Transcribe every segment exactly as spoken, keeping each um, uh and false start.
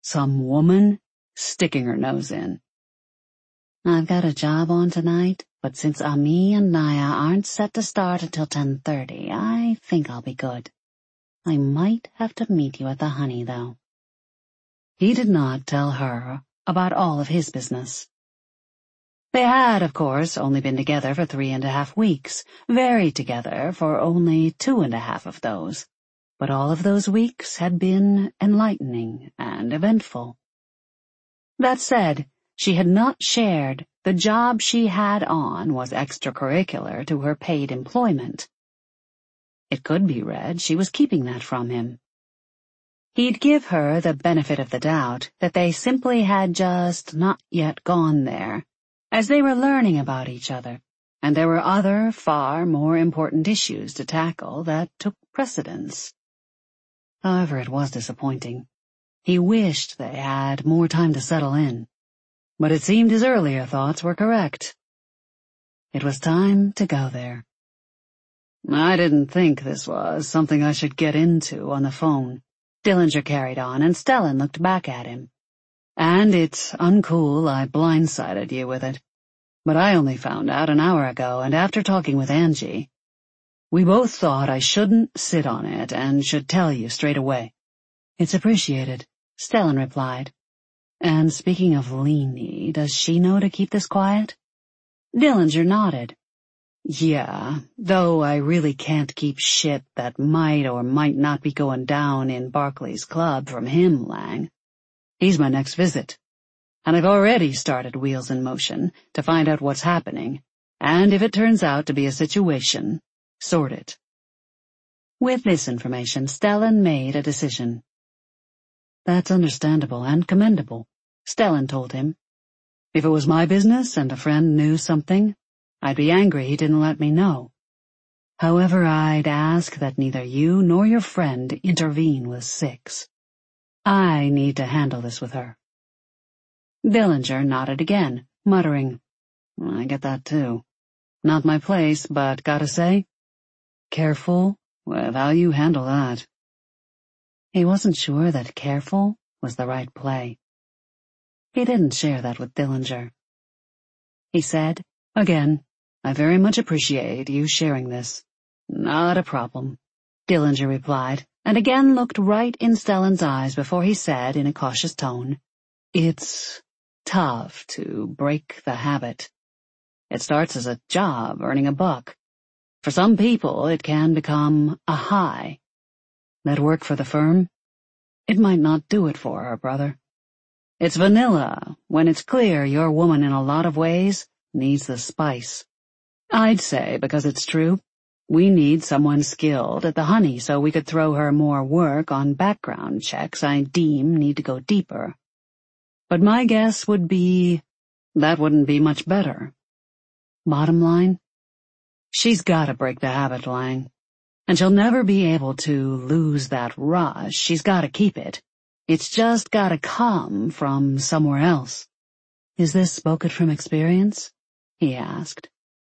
Some woman sticking her nose in. I've got a job on tonight, but since Ami and Naya aren't set to start until ten thirty, I think I'll be good. I might have to meet you at the Honey, though. He did not tell her about all of his business. They had, of course, only been together for three and a half weeks, very together for only two and a half of those, but all of those weeks had been enlightening and eventful. That said, she had not shared the job she had on was extracurricular to her paid employment. It could be read she was keeping that from him. He'd give her the benefit of the doubt that they simply had just not yet gone there, as they were learning about each other, and there were other, far more important issues to tackle that took precedence. However, it was disappointing. He wished they had more time to settle in. But it seemed his earlier thoughts were correct. It was time to go there. I didn't think this was something I should get into on the phone, Dillinger carried on, and Stellan looked back at him. And it's uncool I blindsided you with it. But I only found out an hour ago, and after talking with Angie, we both thought I shouldn't sit on it and should tell you straight away. It's appreciated, Stellan replied. And speaking of Leanie, does she know to keep this quiet? Dillinger nodded. Yeah, though I really can't keep shit that might or might not be going down in Barclay's club from him, Lang. He's my next visit, and I've already started wheels in motion to find out what's happening, and if it turns out to be a situation, sort it. With this information, Stellan made a decision. That's understandable and commendable, Stellan told him. If it was my business and a friend knew something, I'd be angry he didn't let me know. However, I'd ask that neither you nor your friend intervene with Six. I need to handle this with her. Dillinger nodded again, muttering, I get that too. Not my place, but gotta say, careful with how you handle that. He wasn't sure that careful was the right play. He didn't share that with Dillinger. He said, again, I very much appreciate you sharing this. Not a problem, Dillinger replied, and again looked right in Stellan's eyes before he said in a cautious tone, It's tough to break the habit. It starts as a job, earning a buck. For some people, it can become a high. That work for the firm? It might not do it for her, brother. It's vanilla when it's clear your woman in a lot of ways needs the spice. I'd say, because it's true, we need someone skilled at the Honey so we could throw her more work on background checks I deem need to go deeper. But my guess would be that wouldn't be much better. Bottom line, she's gotta break the habit, Lang. And she'll never be able to lose that rush. She's gotta keep it. It's just gotta come from somewhere else. Is this spoken from experience? He asked.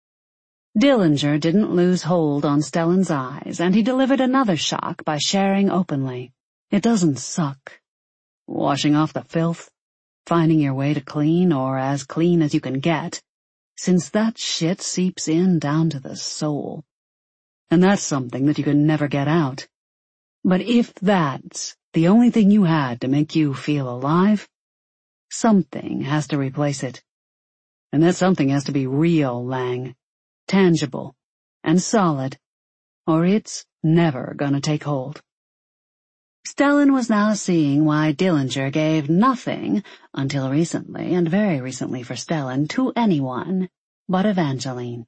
Dillinger didn't lose hold on Stellan's eyes, and he delivered another shock by sharing openly. It doesn't suck. Washing off the filth, finding your way to clean or as clean as you can get, since that shit seeps in down to the soul. And that's something that you can never get out. But if that's the only thing you had to make you feel alive, something has to replace it. And that something has to be real, Lang, tangible, and solid, or it's never gonna take hold. Stellan was now seeing why Dillinger gave nothing, until recently, and very recently for Stellan, to anyone but Evangeline.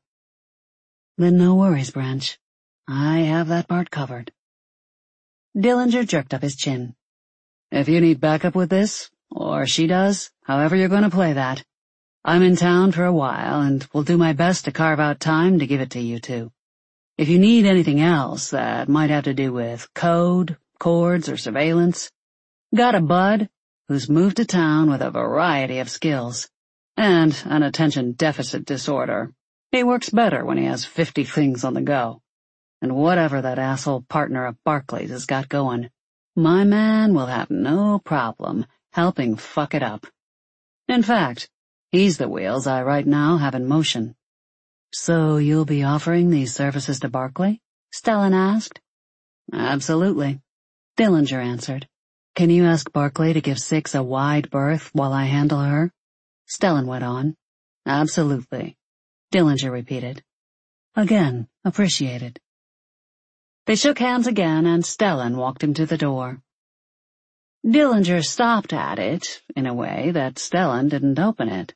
Then no worries, Branch. I have that part covered. Dillinger jerked up his chin. If you need backup with this, or she does, however you're going to play that, I'm in town for a while and will do my best to carve out time to give it to you two. If you need anything else that might have to do with code, codes, or surveillance, got a bud who's moved to town with a variety of skills, and an attention deficit disorder. He works better when he has fifty things on the go. And whatever that asshole partner of Barclay's has got going, my man will have no problem helping fuck it up. In fact, he's the wheels I right now have in motion. So you'll be offering these services to Barclay? Stellan asked. Absolutely, Dillinger answered. Can you ask Barclay to give Six a wide berth while I handle her? Stellan went on. Absolutely, Dillinger repeated. Again, appreciated. They shook hands again and Stellan walked him to the door. Dillinger stopped at it in a way that Stellan didn't open it.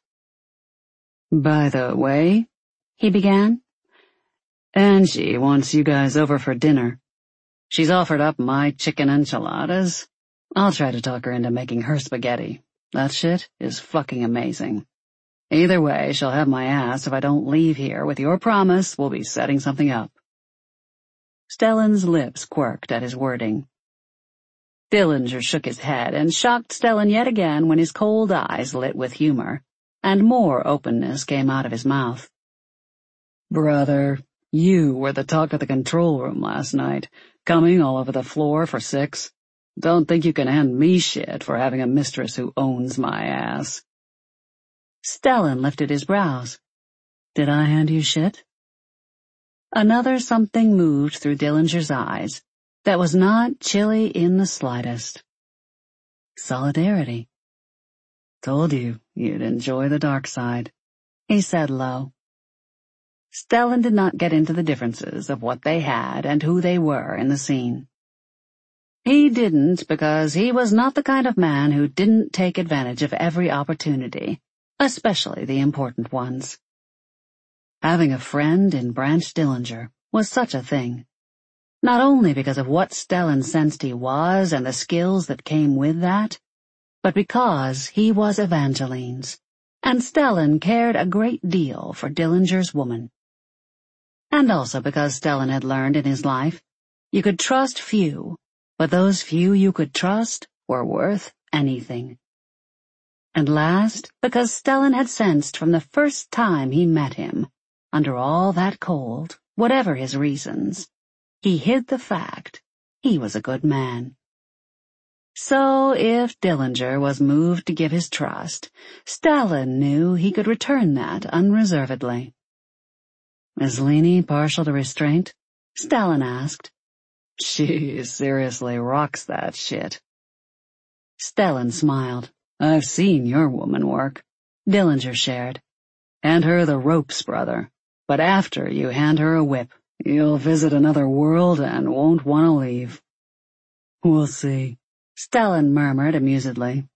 By the way, he began, Angie wants you guys over for dinner. She's offered up my chicken enchiladas. I'll try to talk her into making her spaghetti. That shit is fucking amazing. Either way, she'll have my ass if I don't leave here with your promise we'll be setting something up. Stellan's lips quirked at his wording. Dillinger shook his head and shocked Stellan yet again when his cold eyes lit with humor, and more openness came out of his mouth. Brother, you were the talk of the control room last night, coming all over the floor for Six. Don't think you can hand me shit for having a mistress who owns my ass. Stellan lifted his brows. Did I hand you shit? Another something moved through Dillinger's eyes that was not chilly in the slightest. Solidarity. Told you you'd enjoy the dark side, he said low. Stellan did not get into the differences of what they had and who they were in the scene. He didn't because he was not the kind of man who didn't take advantage of every opportunity, especially the important ones. Having a friend in Branch Dillinger was such a thing, not only because of what Stellan sensed he was and the skills that came with that, but because he was Evangeline's, and Stellan cared a great deal for Dillinger's woman. And also because Stellan had learned in his life you could trust few, but those few you could trust were worth anything. And last, because Stellan had sensed from the first time he met him, under all that cold, whatever his reasons, he hid the fact he was a good man. So if Dillinger was moved to give his trust, Stellan knew he could return that unreservedly. Is Leanie partial to restraint? Stellan asked. She seriously rocks that shit. Stellan smiled. I've seen your woman work, Dillinger shared. Hand her the ropes, brother. But after you hand her a whip, you'll visit another world and won't want to leave. We'll see, Stellan murmured amusedly.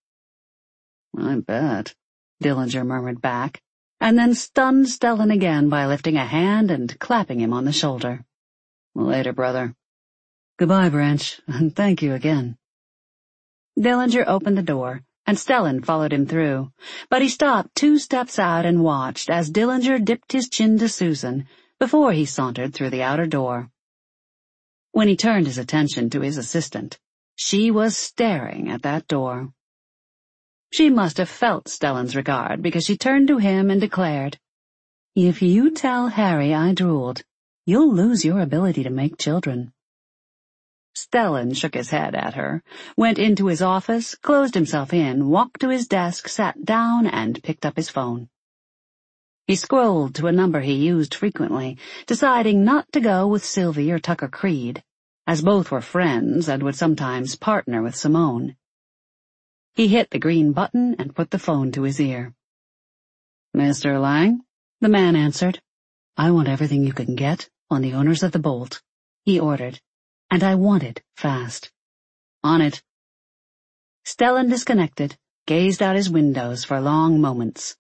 I bet, Dillinger murmured back, and then stunned Stellan again by lifting a hand and clapping him on the shoulder. Later, brother. Goodbye, Branch, and thank you again. Dillinger opened the door, and Stellan followed him through, but he stopped two steps out and watched as Dillinger dipped his chin to Susan before he sauntered through the outer door. When he turned his attention to his assistant, she was staring at that door. She must have felt Stellan's regard because she turned to him and declared, If you tell Harry I drooled, you'll lose your ability to make children. Stellan shook his head at her, went into his office, closed himself in, walked to his desk, sat down, and picked up his phone. He scrolled to a number he used frequently, deciding not to go with Sylvie or Tucker Creed, as both were friends and would sometimes partner with Simone. He hit the green button and put the phone to his ear. Mister Lang? The man answered. I want everything you can get on the owners of the Bolt, he ordered, and I want it fast. On it. Stellan disconnected, gazed out his windows for long moments.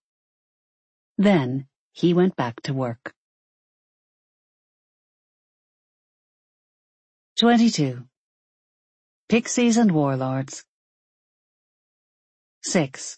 Then he went back to work. Twenty-two. Pixies and Warlords. Six.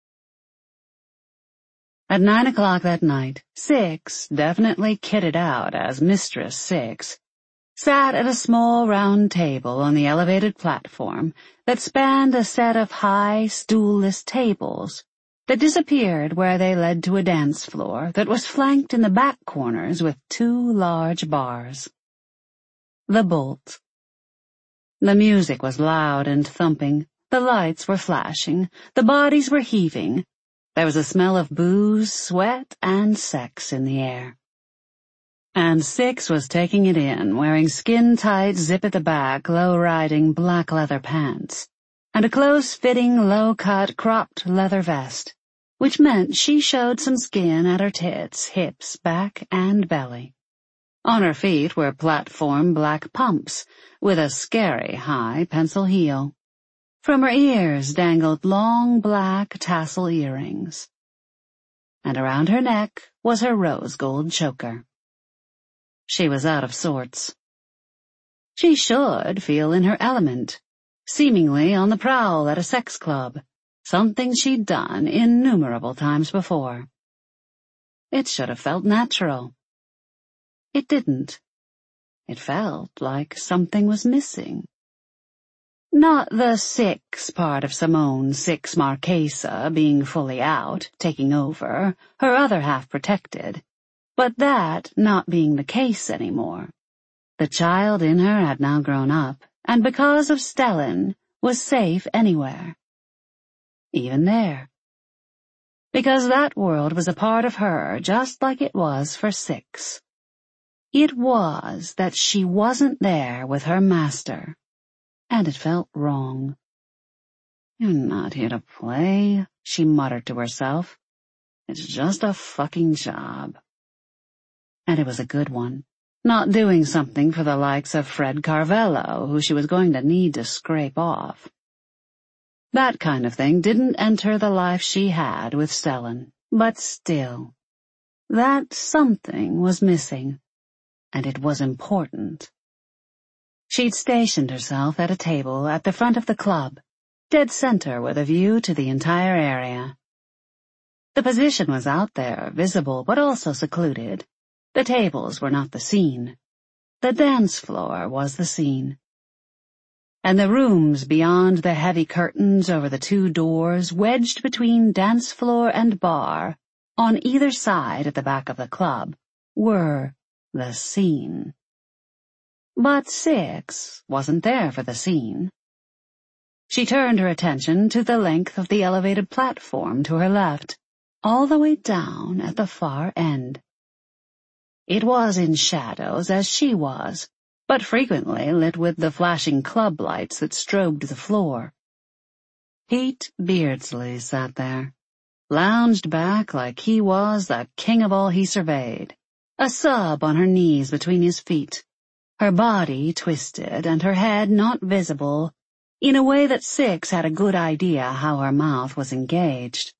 At nine o'clock that night, Six, definitely kitted out as Mistress Six, sat at a small round table on the elevated platform that spanned a set of high, stoolless tables that disappeared where they led to a dance floor that was flanked in the back corners with two large bars. The Bolt. The music was loud and thumping, The lights were flashing, the bodies were heaving. There was a smell of booze, sweat, and sex in the air. And Six was taking it in, wearing skin-tight, zip-at-the-back, low-riding black leather pants, and a close-fitting, low-cut, cropped leather vest, which meant she showed some skin at her tits, hips, back, and belly. On her feet were platform black pumps, with a scary high pencil heel. From her ears dangled long black tassel earrings. And around her neck was her rose gold choker. She was out of sorts. She should feel in her element, seemingly on the prowl at a sex club, something she'd done innumerable times before. It should have felt natural. It didn't. It felt like something was missing. Not the Six part of Simone Six Marchesa being fully out, taking over, her other half protected, but that not being the case anymore. The child in her had now grown up, and because of Stellan, was safe anywhere. Even there. Because that world was a part of her just like it was for Six. It was that she wasn't there with her master. And it felt wrong. "You're not here to play," she muttered to herself. "It's just a fucking job." And it was a good one. Not doing something for the likes of Fred Carvello, who she was going to need to scrape off. That kind of thing didn't enter the life she had with Stellan, but still. That something was missing, and it was important. She'd stationed herself at a table at the front of the club, dead center with a view to the entire area. The position was out there, visible but also secluded. The tables were not the scene. The dance floor was the scene. And the rooms beyond the heavy curtains over the two doors wedged between dance floor and bar, on either side at the back of the club, were the scene. But Six wasn't there for the scene. She turned her attention to the length of the elevated platform to her left, all the way down at the far end. It was in shadows, as she was, but frequently lit with the flashing club lights that strobed the floor. Pete Beardsley sat there, lounged back like he was the king of all he surveyed, a sub on her knees between his feet, her body twisted and her head not visible, in a way that Six had a good idea how her mouth was engaged.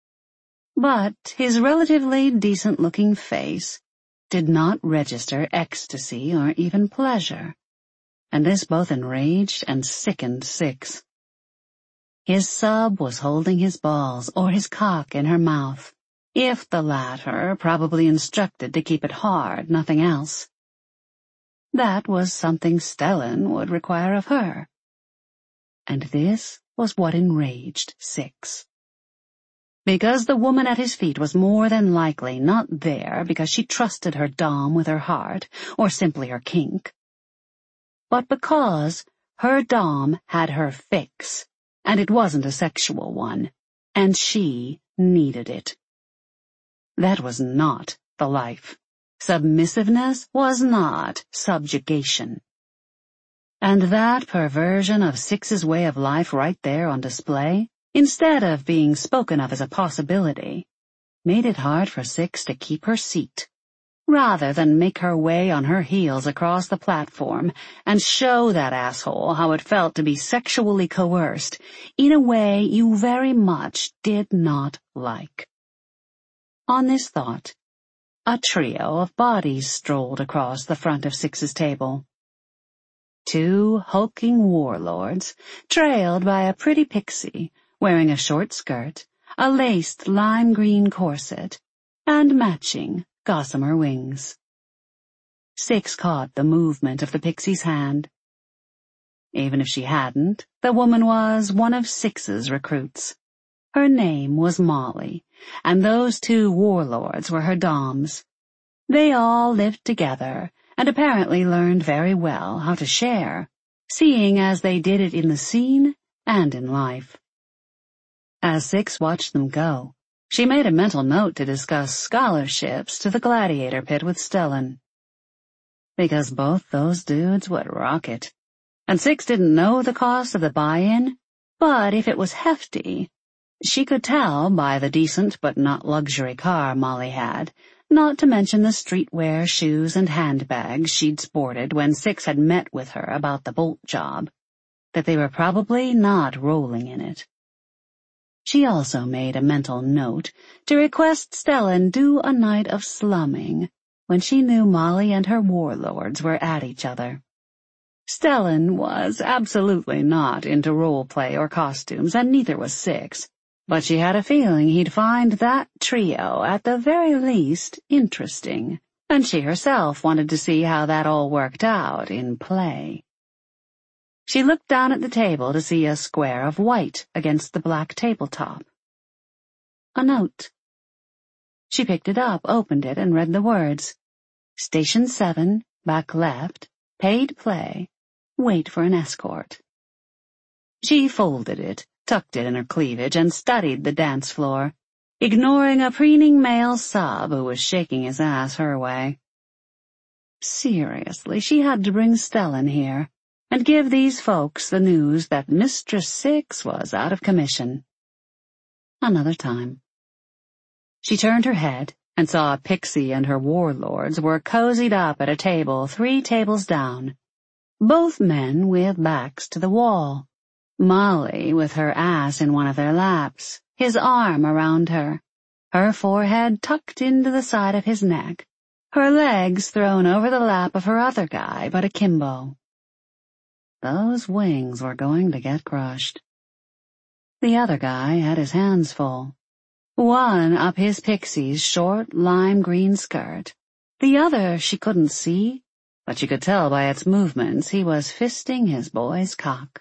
But his relatively decent-looking face did not register ecstasy or even pleasure, and this both enraged and sickened Six. His sub was holding his balls or his cock in her mouth, if the latter, probably instructed to keep it hard, nothing else. That was something Stellan would require of her. And this was what enraged Six. Because the woman at his feet was more than likely not there because she trusted her dom with her heart, or simply her kink, but because her dom had her fix, and it wasn't a sexual one, and she needed it. That was not the life. Submissiveness was not subjugation. And that perversion of Six's way of life right there on display, instead of being spoken of as a possibility, made it hard for Six to keep her seat, rather than make her way on her heels across the platform and show that asshole how it felt to be sexually coerced in a way you very much did not like. On this thought, a trio of bodies strolled across the front of Six's table. Two hulking warlords, trailed by a pretty pixie, wearing a short skirt, a laced lime-green corset, and matching gossamer wings. Six caught the movement of the pixie's hand. Even if she hadn't, the woman was one of Six's recruits. Her name was Molly, and those two warlords were her doms. They all lived together, and apparently learned very well how to share, seeing as they did it in the scene and in life. As Six watched them go, she made a mental note to discuss scholarships to the gladiator pit with Stellan. Because both those dudes would rock it. And Six didn't know the cost of the buy-in, but if it was hefty, she could tell by the decent but not luxury car Molly had, not to mention the streetwear shoes and handbags she'd sported when Six had met with her about the Bolt job, that they were probably not rolling in it. She also made a mental note to request Stellan do a night of slumming when she knew Molly and her warlords were at each other. Stellan was absolutely not into role play or costumes, and neither was Six, but she had a feeling he'd find that trio, at the very least, interesting, and she herself wanted to see how that all worked out in play. She looked down at the table to see a square of white against the black tabletop. A note. She picked it up, opened it, and read the words, Station seven, back left, paid play, wait for an escort. She folded it, tucked it in her cleavage, and studied the dance floor, ignoring a preening male sub who was shaking his ass her way. Seriously, she had to bring Stellan here and give these folks the news that Mistress Six was out of commission. Another time. She turned her head and saw Pixie and her warlords were cozied up at a table three tables down, both men with backs to the wall, Molly with her ass in one of their laps, his arm around her, her forehead tucked into the side of his neck, her legs thrown over the lap of her other guy but akimbo. Those wings were going to get crushed. The other guy had his hands full. One up his Pixie's short lime green skirt, the other she couldn't see, but she could tell by its movements he was fisting his boy's cock.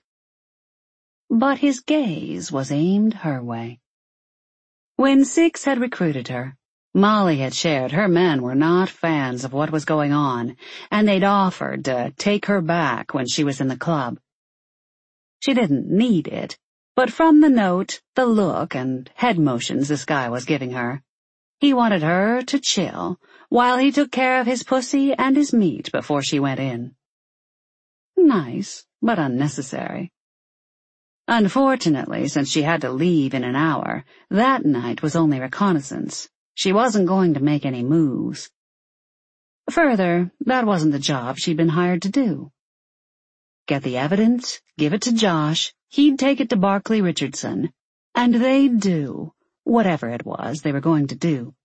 But his gaze was aimed her way. When Six had recruited her, Molly had shared her men were not fans of what was going on, and they'd offered to take her back when she was in the club. She didn't need it, but from the note, the look, and head motions this guy was giving her, he wanted her to chill while he took care of his pussy and his meat before she went in. Nice, but unnecessary. Unfortunately, since she had to leave in an hour, that night was only reconnaissance. She wasn't going to make any moves. Further, that wasn't the job she'd been hired to do. Get the evidence, give it to Josh, he'd take it to Barclay Richardson, and they'd do whatever it was they were going to do.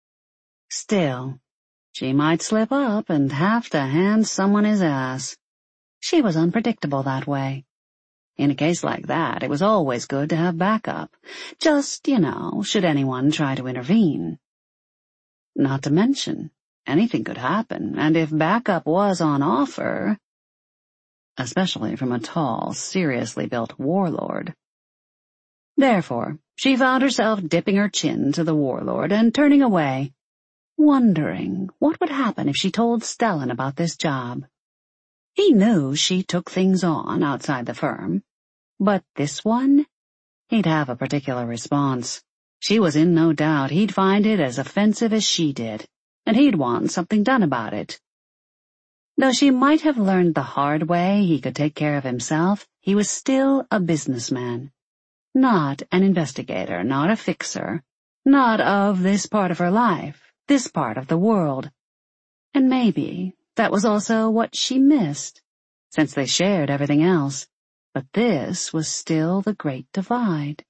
Still, she might slip up and have to hand someone his ass. She was unpredictable that way. In a case like that, it was always good to have backup, just, you know, should anyone try to intervene. Not to mention, anything could happen, and if backup was on offer, especially from a tall, seriously built warlord. Therefore, she found herself dipping her chin to the warlord and turning away, wondering what would happen if she told Stellan about this job. He knew she took things on outside the firm, but this one, he'd have a particular response. She was in no doubt he'd find it as offensive as she did, and he'd want something done about it. Though she might have learned the hard way he could take care of himself, he was still a businessman. Not an investigator, not a fixer, not of this part of her life, this part of the world. And maybe that was also what she missed, since they shared everything else. But this was still the great divide.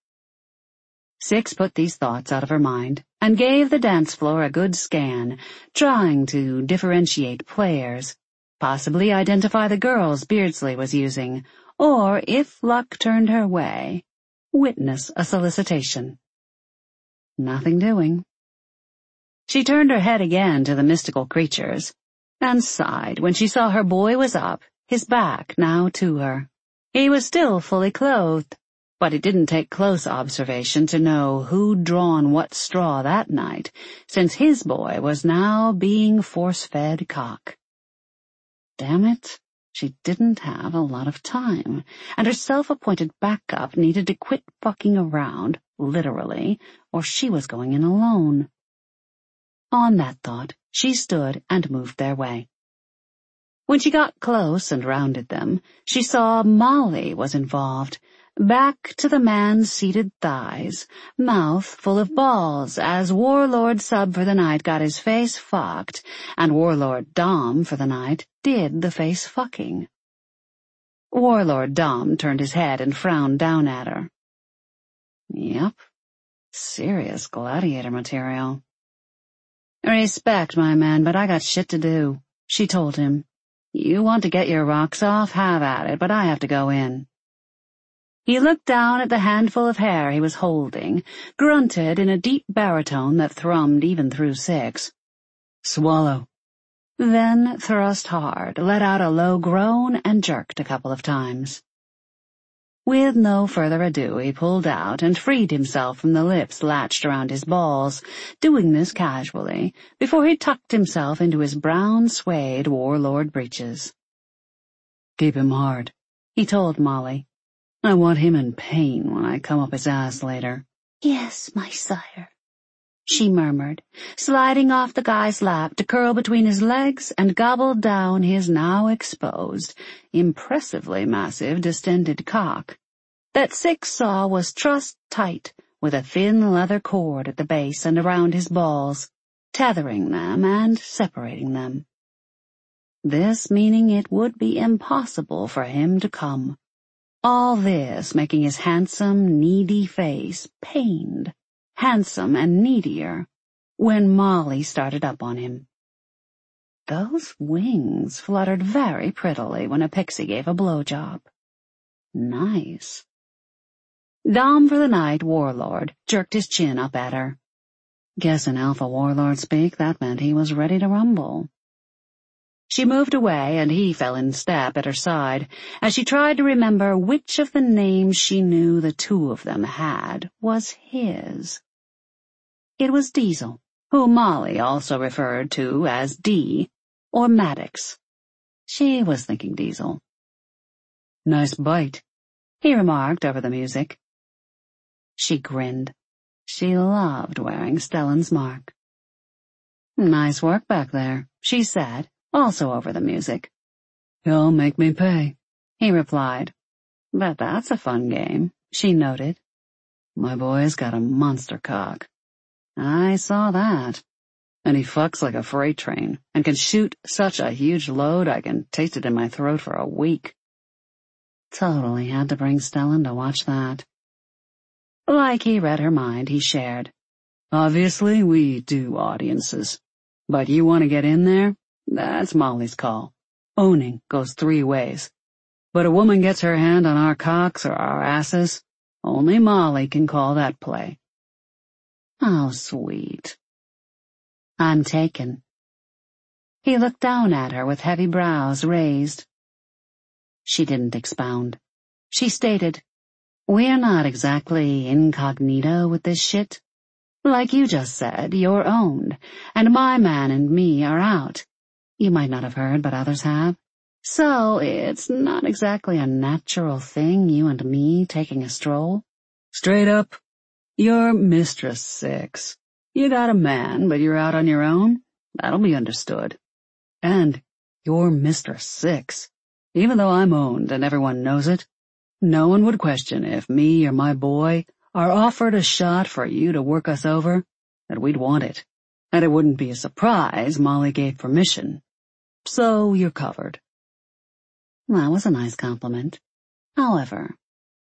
Six put these thoughts out of her mind and gave the dance floor a good scan, trying to differentiate players, possibly identify the girls Beardsley was using, or, if luck turned her way, witness a solicitation. Nothing doing. She turned her head again to the mystical creatures, and sighed when she saw her boy was up, his back now to her. He was still fully clothed, but it didn't take close observation to know who'd drawn what straw that night, since his boy was now being force-fed cock. Damn it, She didn't have a lot of time, and her self-appointed backup needed to quit fucking around, literally, or she was going in alone. On that thought, she stood and moved their way. When she got close and rounded them, she saw Molly was involved, back to the man's seated thighs, mouth full of balls, as Warlord Sub for the night got his face fucked, and Warlord Dom for the night did the face fucking. Warlord Dom turned his head and frowned down at her. Yep, serious gladiator material. Respect, my man, but I got shit to do, she told him. You want to get your rocks off, have at it, but I have to go in. He looked down at the handful of hair he was holding, grunted in a deep baritone that thrummed even through six. Swallow. Then thrust hard, let out a low groan, and jerked a couple of times. With no further ado, he pulled out and freed himself from the lips latched around his balls, doing this casually, before he tucked himself into his brown suede warlord breeches. Keep him hard, he told Molly. I want him in pain when I come up his ass later. Yes, my sire, she murmured, sliding off the guy's lap to curl between his legs and gobble down his now exposed, impressively massive distended cock. That Six saw was trussed tight with a thin leather cord at the base and around his balls, tethering them and separating them. This meaning it would be impossible for him to come. All this making his handsome, needy face pained, handsome and needier, when Molly started up on him. Those wings fluttered very prettily when a pixie gave a blowjob. Nice. Dom for the night warlord jerked his chin up at her. Guess in Alpha Warlord speak that meant he was ready to rumble. She moved away, and he fell in step at her side as she tried to remember which of the names she knew the two of them had was his. It was Diesel, whom Molly also referred to as D, or Maddox. She was thinking Diesel. Nice bite, he remarked over the music. She grinned. She loved wearing Stellan's mark. Nice work back there, she said, also over the music. You'll make me pay, he replied. Bet that's a fun game, she noted. My boy's got a monster cock. I saw that. And he fucks like a freight train, and can shoot such a huge load I can taste it in my throat for a week. Totally had to bring Stellan to watch that. Like he read her mind, he shared. Obviously, we do audiences. But you want to get in there? That's Molly's call. Owning goes three ways. But a woman gets her hand on our cocks or our asses. Only Molly can call that play. How sweet. I'm taken. He looked down at her with heavy brows raised. She didn't expound. She stated, We're not exactly incognito with this shit. Like you just said, you're owned, and my man and me are out. You might not have heard, but others have. So it's not exactly a natural thing, you and me taking a stroll. Straight up, you're Mistress Six. You got a man, but you're out on your own. That'll be understood. And you're Mistress Six. Even though I'm owned and everyone knows it, no one would question if me or my boy are offered a shot for you to work us over, that we'd want it. And it wouldn't be a surprise Molly gave permission. So you're covered. That was a nice compliment. However,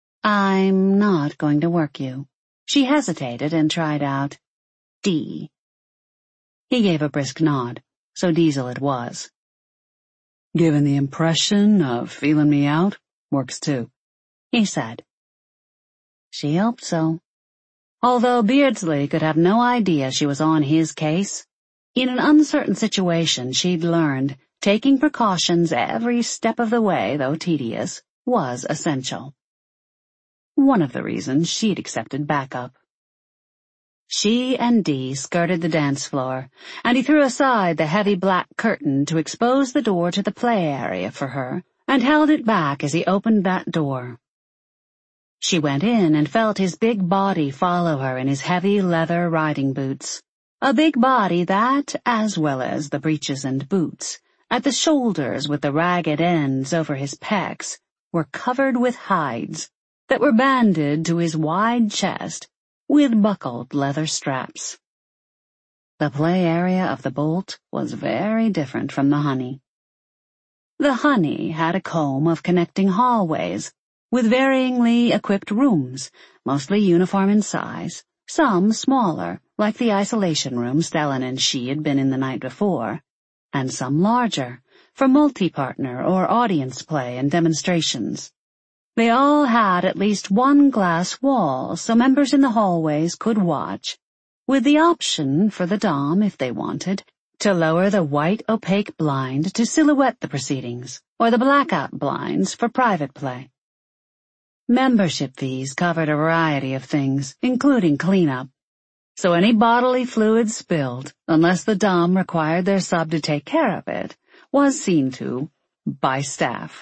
I'm not going to work you. She hesitated and tried out D. He gave a brisk nod, so Diesel it was. Given the impression of feeling me out, works too, he said. She hoped so. Although Beardsley could have no idea she was on his case, in an uncertain situation she'd learned taking precautions every step of the way, though tedious, was essential. One of the reasons she'd accepted backup. She and Dee skirted the dance floor, and he threw aside the heavy black curtain to expose the door to the play area for her, and held it back as he opened that door. She went in and felt his big body follow her in his heavy leather riding boots, a big body that, as well as the breeches and boots, at the shoulders with the ragged ends over his pecs, were covered with hides that were banded to his wide chest with buckled leather straps. The play area of the Bolt was very different from the Honey. The Honey had a comb of connecting hallways, with varyingly equipped rooms, mostly uniform in size, some smaller, like the isolation room Stellan and she had been in the night before, and some larger, for multi-partner or audience play and demonstrations. They all had at least one glass wall so members in the hallways could watch, with the option for the Dom, if they wanted, to lower the white opaque blind to silhouette the proceedings, or the blackout blinds for private play. Membership fees covered a variety of things, including cleanup, so any bodily fluid spilled, unless the Dom required their sub to take care of it, was seen to by staff.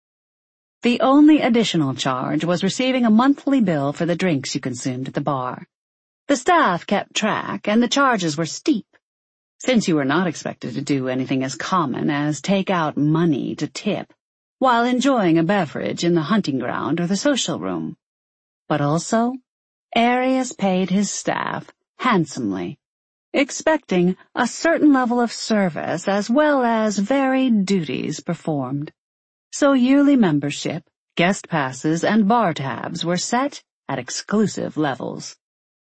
The only additional charge was receiving a monthly bill for the drinks you consumed at the bar. The staff kept track, and the charges were steep, since you were not expected to do anything as common as take out money to tip while enjoying a beverage in the hunting ground or the social room. But also, Arius paid his staff handsomely, expecting a certain level of service as well as varied duties performed. So yearly membership, guest passes, and bar tabs were set at exclusive levels.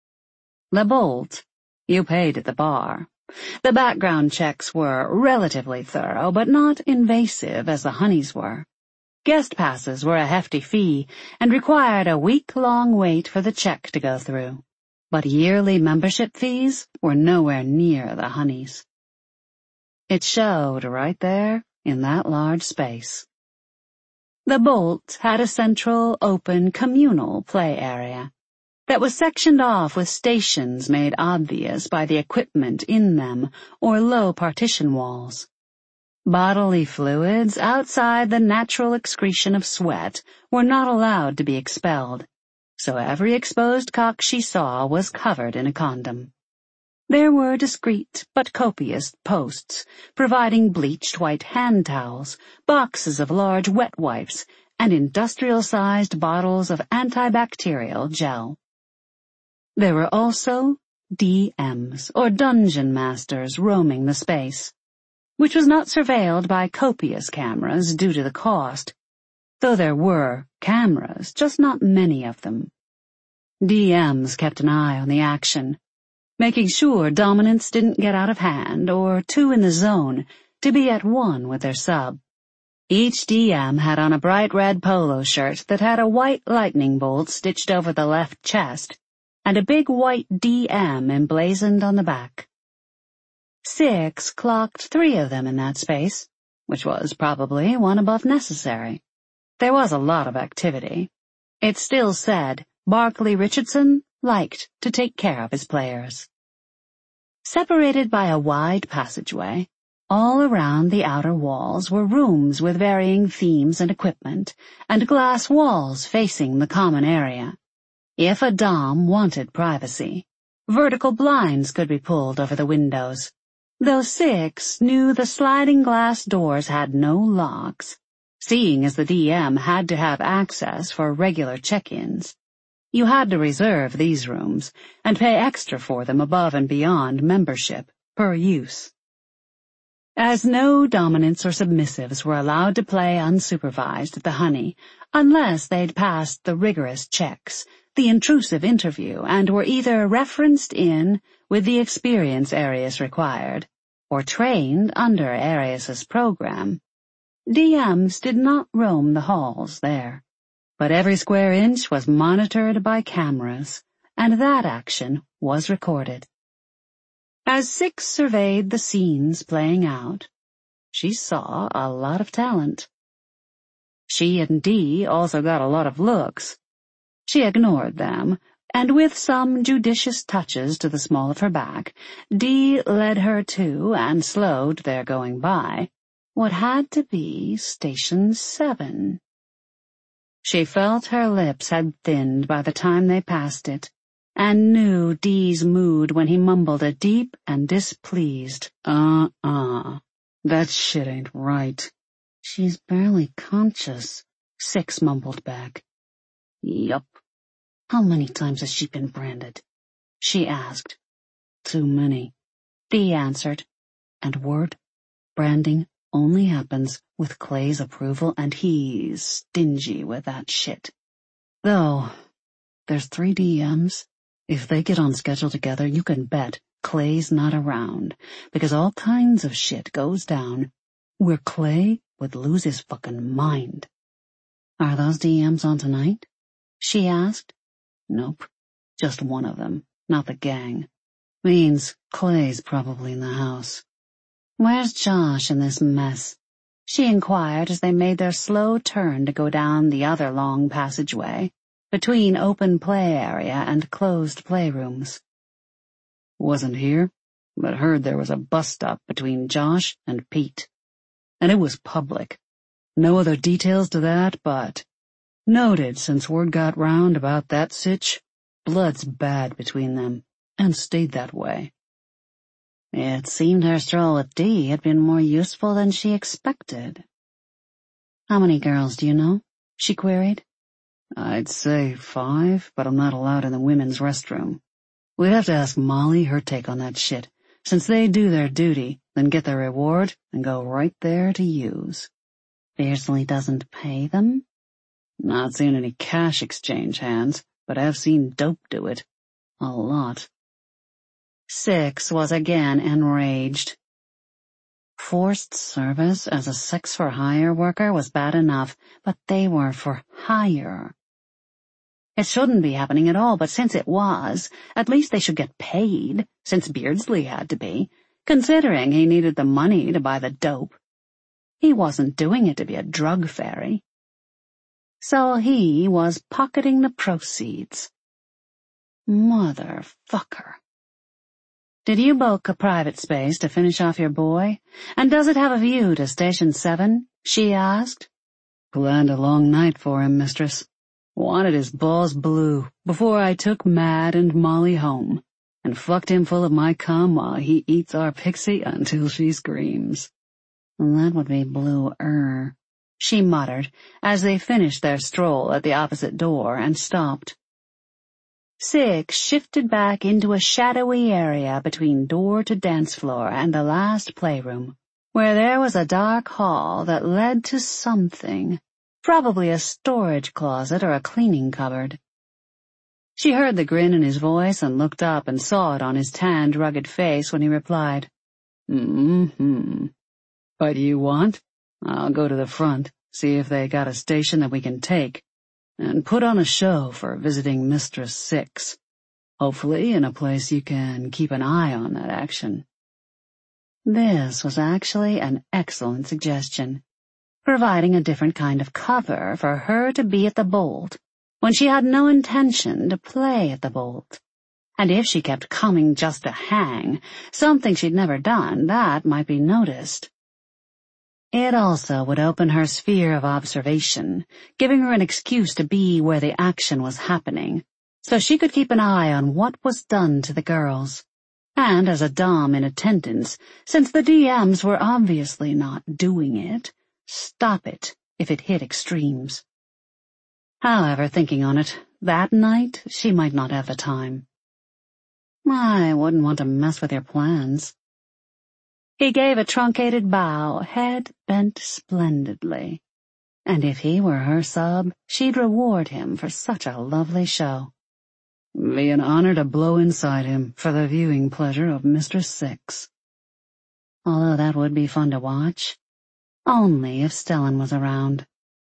The Bolt, you paid at the bar. The background checks were relatively thorough, but not invasive as the Honeys were. Guest passes were a hefty fee and required a week-long wait for the check to go through, but yearly membership fees were nowhere near the Honeys. It showed right there in that large space. The Bolt had a central, open, communal play area that was sectioned off with stations made obvious by the equipment in them or low partition walls. Bodily fluids outside the natural excretion of sweat were not allowed to be expelled, so every exposed cock she saw was covered in a condom. There were discreet but copious posts, providing bleached white hand towels, boxes of large wet wipes, and industrial-sized bottles of antibacterial gel. There were also D Ms, or dungeon masters, roaming the space, which was not surveilled by copious cameras due to the cost, though there were cameras, just not many of them. D Ms kept an eye on the action, making sure dominance didn't get out of hand or two in the zone to be at one with their sub. Each D M had on a bright red polo shirt that had a white lightning bolt stitched over the left chest and a big white D M emblazoned on the back. Six clocked three of them in that space, which was probably one above necessary. There was a lot of activity. It still said Barclay Richardson liked to take care of his players. Separated by a wide passageway, all around the outer walls were rooms with varying themes and equipment, and glass walls facing the common area. If a Dom wanted privacy, vertical blinds could be pulled over the windows, though Six knew the sliding glass doors had no locks, seeing as the D M had to have access for regular check-ins. You had to reserve these rooms and pay extra for them above and beyond membership per use. As no dominants or submissives were allowed to play unsupervised at the Honey unless they'd passed the rigorous checks, the intrusive interview, and were either referenced in with the experience Arius required or trained under Arius's program, D Ms did not roam the halls there. But every square inch was monitored by cameras, and that action was recorded. As Six surveyed the scenes playing out, she saw a lot of talent. She and Dee also got a lot of looks. She ignored them, and with some judicious touches to the small of her back, Dee led her to and slowed their going by, what had to be Station seven. She felt her lips had thinned by the time they passed it, and knew Dee's mood when he mumbled a deep and displeased, uh-uh, that shit ain't right. She's barely conscious, Six mumbled back. Yup. How many times has she been branded? She asked. Too many. Dee answered. And word, branding only happens with Clay's approval, and he's stingy with that shit. Though, there's three D Ms. If they get on schedule together, you can bet Clay's not around, because all kinds of shit goes down where Clay would lose his fucking mind. Are those D Ms on tonight? She asked. Nope. Just one of them, not the gang. Means Clay's probably in the house. Where's Josh in this mess? She inquired as they made their slow turn to go down the other long passageway, between open play area and closed playrooms. Wasn't here, but heard there was a bus stop between Josh and Pete. And it was public. No other details to that, but noted since word got round about that sitch, blood's bad between them, and stayed that way. It seemed her stroll with Dee had been more useful than she expected. How many girls do you know? She queried. I'd say five, but I'm not allowed in the women's restroom. We'd have to ask Molly her take on that shit, since they do their duty, then get their reward, and go right there to use. Beardsley doesn't pay them? Not seen any cash exchange hands, but I've seen dope do it. A lot. Six was again enraged. Forced service as a sex-for-hire worker was bad enough, but they were for hire. It shouldn't be happening at all, but since it was, at least they should get paid, since Beardsley had to be, considering he needed the money to buy the dope. He wasn't doing it to be a drug fairy. So he was pocketing the proceeds. Motherfucker. Did you book a private space to finish off your boy? And does it have a view to Station seven? She asked. Planned a long night for him, mistress. Wanted his balls blue before I took Mad and Molly home, and fucked him full of my cum while he eats our pixie until she screams. That would be blue-er, she muttered as they finished their stroll at the opposite door and stopped. Six shifted back into a shadowy area between door to dance floor and the last playroom, where there was a dark hall that led to something, probably a storage closet or a cleaning cupboard. She heard the grin in his voice and looked up and saw it on his tanned, rugged face when he replied, Mm-hmm. What do you want? I'll go to the front, see if they got a station that we can take, and put on a show for visiting Mistress Six. Hopefully in a place you can keep an eye on that action. This was actually an excellent suggestion, providing a different kind of cover for her to be at the Bolt when she had no intention to play at the Bolt. And if she kept coming just to hang, something she'd never done, that might be noticed. It also would open her sphere of observation, giving her an excuse to be where the action was happening, so she could keep an eye on what was done to the girls. And as a dom in attendance, since the D Ms were obviously not doing it, stop it if it hit extremes. However, thinking on it, that night she might not have the time. I wouldn't want to mess with your plans. He gave a truncated bow, head bent splendidly. And if he were her sub, she'd reward him for such a lovely show. Be an honor to blow inside him for the viewing pleasure of Mistress Six. Although that would be fun to watch. Only if Stellan was around.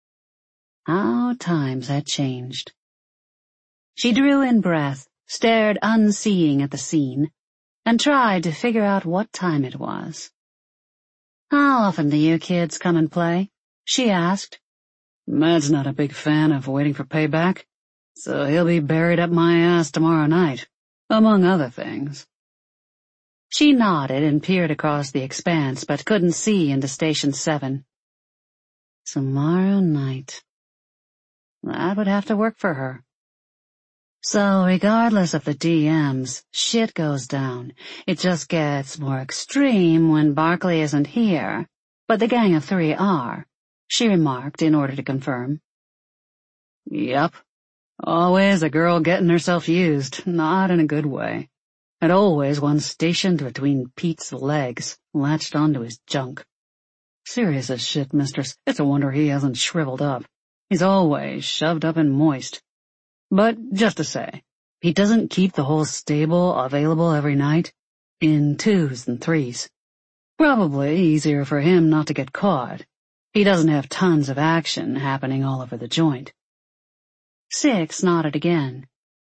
How times had changed. She drew in breath, stared unseeing at the scene, and tried to figure out what time it was. How often do you kids come and play? She asked. Mad's not a big fan of waiting for payback, so he'll be buried up my ass tomorrow night, among other things. She nodded and peered across the expanse, but couldn't see into Station seven. Tomorrow night. That would have to work for her. So regardless of the D Ms, shit goes down. It just gets more extreme when Barkley isn't here, but the gang of three are, she remarked in order to confirm. Yup. Always a girl getting herself used, not in a good way. And always one stationed between Pete's legs, latched onto his junk. Serious as shit, mistress. It's a wonder he hasn't shriveled up. He's always shoved up and moist. But just to say, he doesn't keep the whole stable available every night, in twos and threes. Probably easier for him not to get caught. He doesn't have tons of action happening all over the joint. Six nodded again.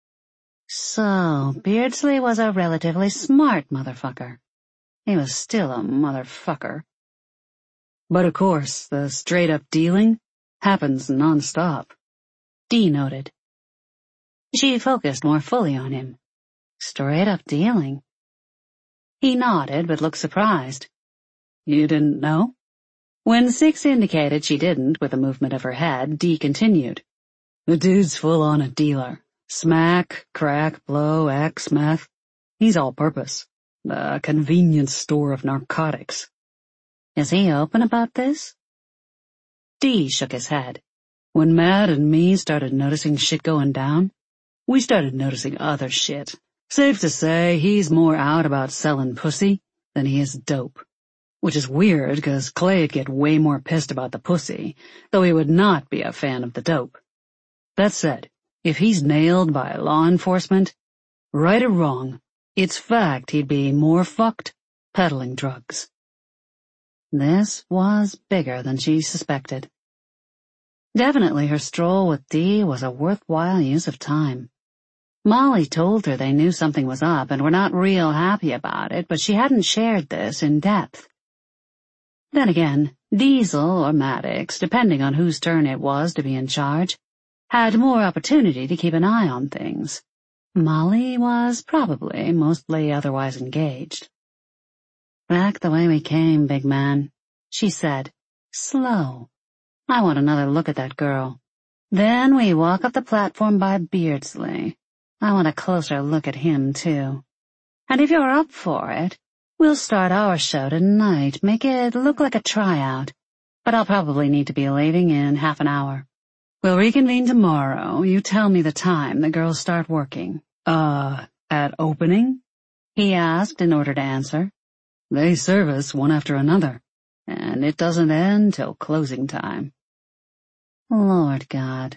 So, Beardsley was a relatively smart motherfucker. He was still a motherfucker. But of course, the straight-up dealing happens non-stop. Dee noted. She focused more fully on him. Straight-up dealing. He nodded, but looked surprised. You didn't know? When Six indicated she didn't with a movement of her head, Dee continued. The dude's full-on a dealer. Smack, crack, blow, X, meth. He's all-purpose. A convenience store of narcotics. Is he open about this? Dee shook his head. When Matt and me started noticing shit going down, we started noticing other shit. Safe to say, he's more out about selling pussy than he is dope. Which is weird, because Clay'd get way more pissed about the pussy, though he would not be a fan of the dope. That said, if he's nailed by law enforcement, right or wrong, it's fact he'd be more fucked peddling drugs. This was bigger than she suspected. Definitely her stroll with Dee was a worthwhile use of time. Molly told her they knew something was up and were not real happy about it, but she hadn't shared this in depth. Then again, Diesel or Maddox, depending on whose turn it was to be in charge, had more opportunity to keep an eye on things. Molly was probably mostly otherwise engaged. Back the way we came, big man, she said, slow. I want another look at that girl. Then we walk up the platform by Beardsley. I want a closer look at him, too. And if you're up for it, we'll start our show tonight, make it look like a tryout. But I'll probably need to be leaving in half an hour. We'll reconvene tomorrow. You tell me the time the girls start working. Uh, at opening? He asked in order to answer. They service one after another, and it doesn't end till closing time. Lord God.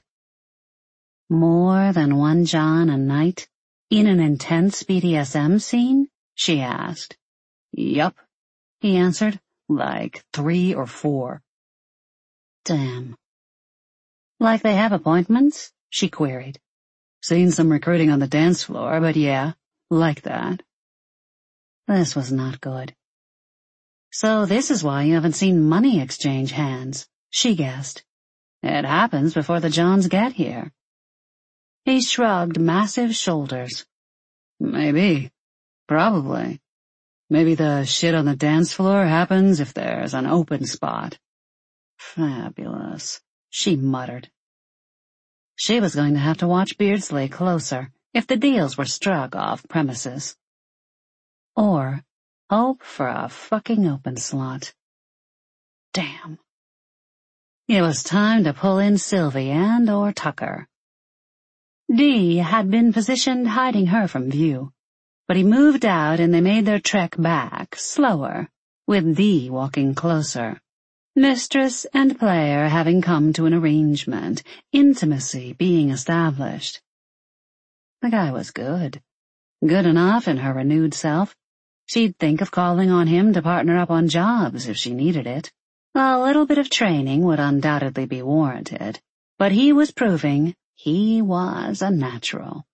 More than one John a night? In an intense B D S M scene? She asked. Yup, he answered, like three or four. Damn. Like they have appointments? She queried. Seen some recruiting on the dance floor, but yeah, like that. This was not good. So this is why you haven't seen money exchange hands, she guessed. It happens before the Johns get here. He shrugged massive shoulders. Maybe. Probably. Maybe the shit on the dance floor happens if there's an open spot. Fabulous, she muttered. She was going to have to watch Beardsley closer if the deals were struck off premises. Or hope for a fucking open slot. Damn. It was time to pull in Sylvie and or Tucker. Dee had been positioned hiding her from view, but he moved out and they made their trek back, slower, with Dee walking closer. Mistress and player having come to an arrangement, intimacy being established. The guy was good. Good enough in her renewed self. She'd think of calling on him to partner up on jobs if she needed it. A little bit of training would undoubtedly be warranted, but he was proving he was a natural.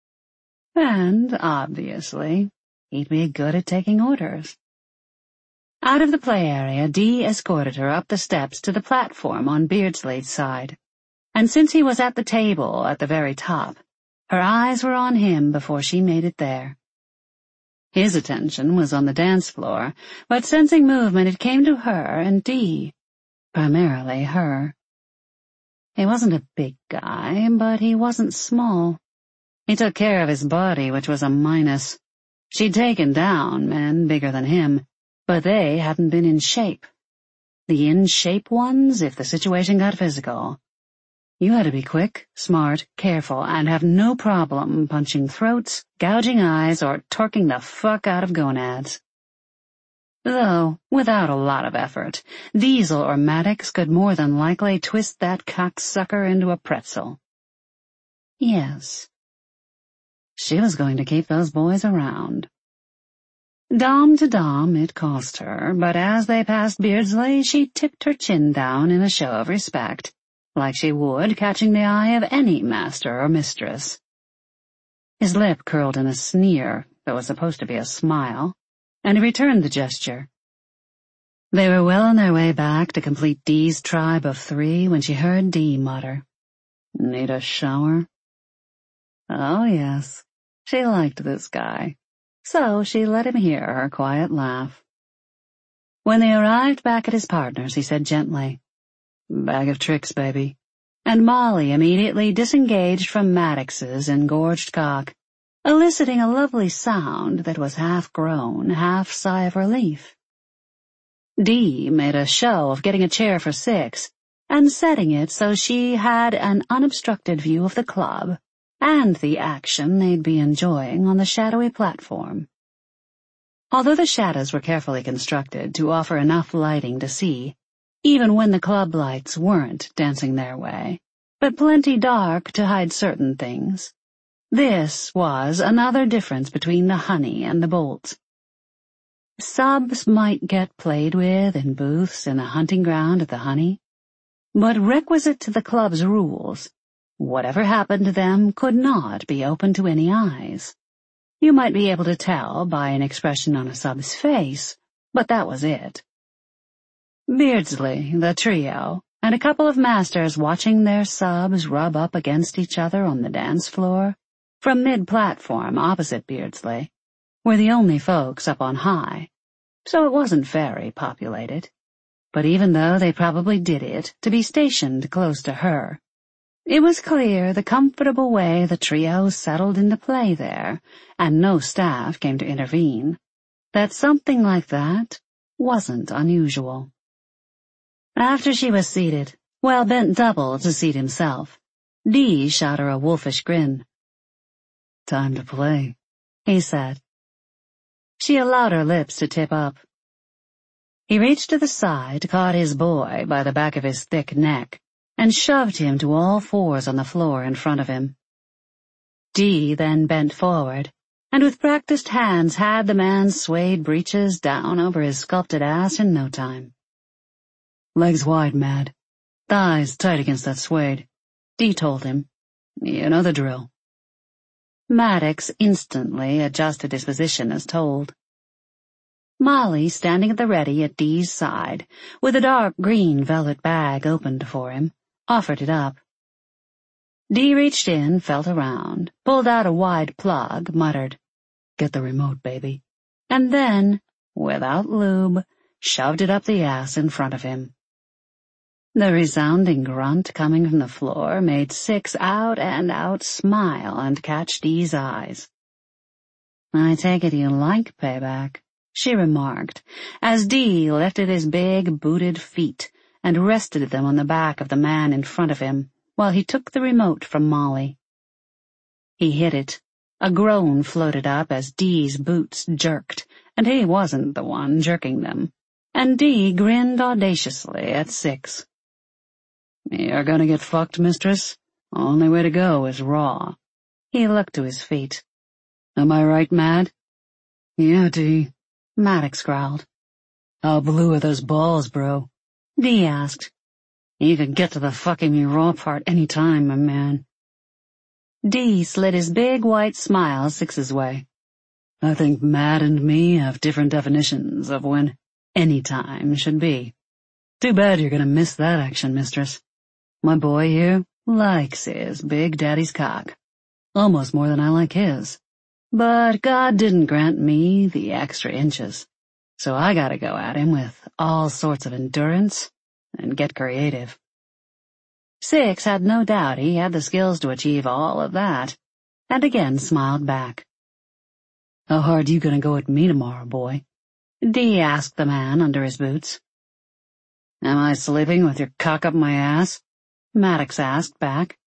And, obviously, he'd be good at taking orders. Out of the play area, Dee escorted her up the steps to the platform on Beardsley's side, and since he was at the table at the very top, her eyes were on him before she made it there. His attention was on the dance floor, but sensing movement it came to her and Dee. Primarily her. He wasn't a big guy, but he wasn't small. He took care of his body, which was a minus. She'd taken down men bigger than him, but they hadn't been in shape. The in-shape ones, if the situation got physical. You had to be quick, smart, careful, and have no problem punching throats, gouging eyes, or torquing the fuck out of gonads. Though, without a lot of effort, Diesel or Maddox could more than likely twist that cocksucker into a pretzel. Yes. She was going to keep those boys around. Dom to Dom it cost her, but as they passed Beardsley, she tipped her chin down in a show of respect, like she would catching the eye of any master or mistress. His lip curled in a sneer that was supposed to be a smile, and he returned the gesture. They were well on their way back to complete Dee's tribe of three when she heard Dee mutter, "Need a shower?" Oh, yes, she liked this guy, so she let him hear her quiet laugh. When they arrived back at his partner's, he said gently, "Bag of tricks, baby," and Molly immediately disengaged from Maddox's engorged cock, eliciting a lovely sound that was half groan, half sigh of relief. Dee made a show of getting a chair for six and setting it so she had an unobstructed view of the club and the action they'd be enjoying on the shadowy platform. Although the shadows were carefully constructed to offer enough lighting to see, even when the club lights weren't dancing their way, but plenty dark to hide certain things. This was another difference between the Honey and the Bolt. Subs might get played with in booths in the hunting ground at the Honey, but requisite to the club's rules, whatever happened to them could not be open to any eyes. You might be able to tell by an expression on a sub's face, but that was it. Beardsley, the trio, and a couple of masters watching their subs rub up against each other on the dance floor, from mid-platform opposite Beardsley, were the only folks up on high, so it wasn't very populated. But even though they probably did it to be stationed close to her, it was clear the comfortable way the trio settled into play there, and no staff came to intervene, that something like that wasn't unusual. After she was seated, well bent double to seat himself, Dee shot her a wolfish grin. "Time to play," he said. She allowed her lips to tip up. He reached to the side, caught his boy by the back of his thick neck, and shoved him to all fours on the floor in front of him. Dee then bent forward, and with practiced hands had the man's suede breeches down over his sculpted ass in no time. "Legs wide, Mad. Thighs tight against that suede," Dee told him. "You know the drill." Maddox instantly adjusted his position as told. Molly, standing at the ready at Dee's side, with a dark green velvet bag opened for him, offered it up. Dee reached in, felt around, pulled out a wide plug, muttered, "Get the remote, baby," and then, without lube, shoved it up the ass in front of him. The resounding grunt coming from the floor made Six out and out smile and catch Dee's eyes. "I take it you like payback," she remarked, as Dee lifted his big, booted feet and rested them on the back of the man in front of him while he took the remote from Molly. He hit it. A groan floated up as Dee's boots jerked, and he wasn't the one jerking them, and Dee grinned audaciously at Six. "You're gonna get fucked, mistress? Only way to go is raw." He looked to his feet. "Am I right, Mad?" "Yeah, Dee," Maddox growled. "How blue are those balls, bro?" Dee asked. "You can get to the fucking me raw part any time, my man." Dee slid his big white smile Six's way. "I think Mad and me have different definitions of when any time should be. Too bad you're gonna miss that action, mistress. My boy here likes his big daddy's cock. Almost more than I like his. But God didn't grant me the extra inches, so I gotta go at him with all sorts of endurance and get creative. Six had no doubt he had the skills to achieve all of that, and again smiled back. "How hard you gonna go at me tomorrow, boy?" Dee asked the man under his boots. "Am I sleeping with your cock up my ass?" Maddox asked back.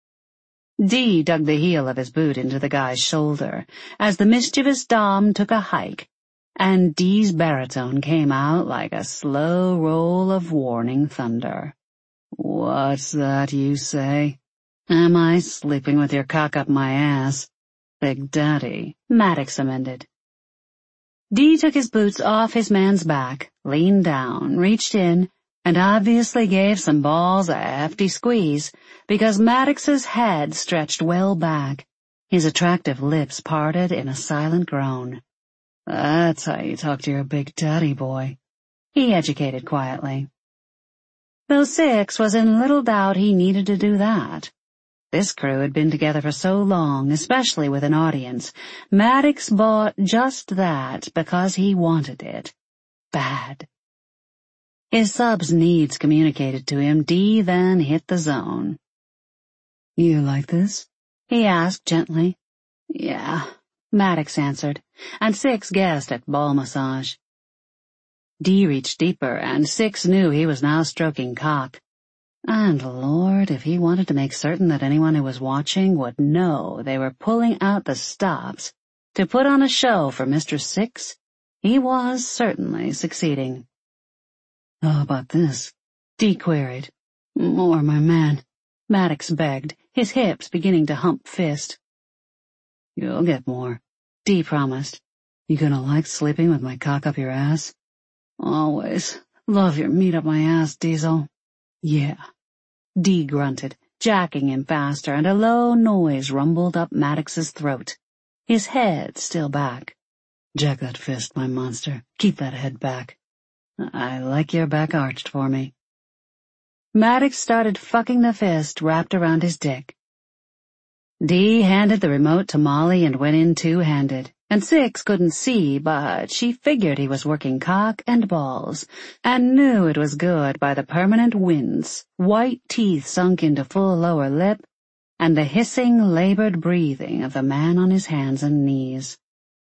Dee dug the heel of his boot into the guy's shoulder as the mischievous Dom took a hike, and Dee's baritone came out like a slow roll of warning thunder. "What's that you say? Am I sleeping with your cock up my ass? Big Daddy," Maddox amended. Dee took his boots off his man's back, leaned down, reached in, and obviously gave some balls a hefty squeeze, because Maddox's head stretched well back, his attractive lips parted in a silent groan. "That's how you talk to your big daddy, boy," he educated quietly. Though Six was in little doubt he needed to do that. This crew had been together for so long, especially with an audience. Maddox bought just that because he wanted it. Bad. His sub's needs communicated to him, Dee then hit the zone. "You like this?" he asked gently. "Yeah," Maddox answered, and Six guessed at ball massage. Dee reached deeper, and Six knew he was now stroking cock. And Lord, if he wanted to make certain that anyone who was watching would know they were pulling out the stops to put on a show for Mister Six, he was certainly succeeding. "How about this?" Dee queried. "More, my man," Maddox begged, his hips beginning to hump fist. "You'll get more," Dee promised. "You gonna like sleeping with my cock up your ass?" "Always. Love your meat up my ass, Diesel." "Yeah." Dee grunted, jacking him faster, and a low noise rumbled up Maddox's throat, his head still back. "Jack that fist, my monster. Keep that head back. I like your back arched for me." Maddox started fucking the fist wrapped around his dick. Dee handed the remote to Molly and went in two-handed, and Six couldn't see, but she figured he was working cock and balls, and knew it was good by the permanent wince, white teeth sunk into full lower lip, and the hissing, labored breathing of the man on his hands and knees.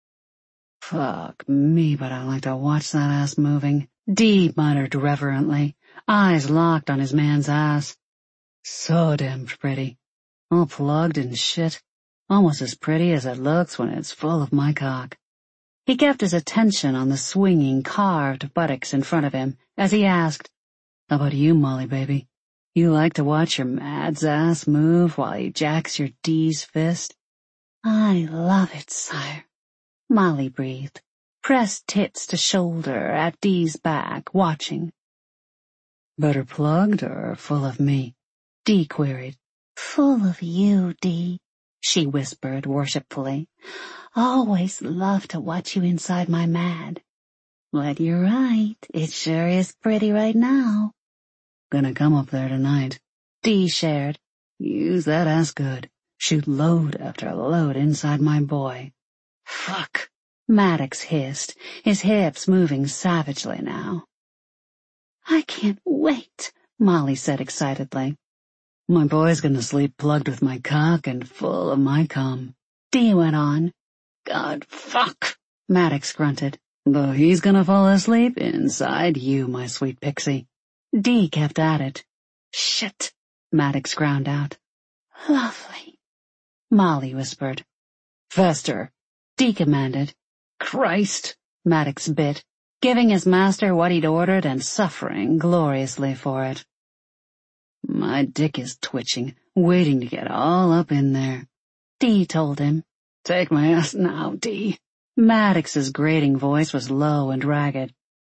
"Fuck me, but I like to watch that ass moving," Dee muttered reverently, eyes locked on his man's ass. "So damn pretty. All plugged and shit. Almost as pretty as it looks when it's full of my cock." He kept his attention on the swinging, carved buttocks in front of him as he asked, "How about you, Molly, baby? You like to watch your Mad's ass move while he jacks your Dee's fist?" "I love it, sire," Molly breathed, pressed tits to shoulder at Dee's back, watching. "Better plugged or full of me?" Dee queried. "Full of you, Dee," she whispered worshipfully. "Always love to watch you inside my Mad. But you're right, it sure is pretty right now." "Gonna come up there tonight," Dee shared. "Use that ass good. Shoot load after load inside my boy." "Fuck," Maddox hissed, his hips moving savagely now. "I can't wait," Molly said excitedly. "My boy's gonna sleep plugged with my cock and full of my cum," Dee went on. "God, fuck," Maddox grunted. "Though he's gonna fall asleep inside you, my sweet pixie." Dee kept at it. "Shit," Maddox ground out. "Lovely," Molly whispered. "Faster," Dee commanded. "Christ," Maddox bit, giving his master what he'd ordered and suffering gloriously for it. "My dick is twitching, waiting to get all up in there," Dee told him. "Take my ass now, Dee." Maddox's grating voice was low and ragged.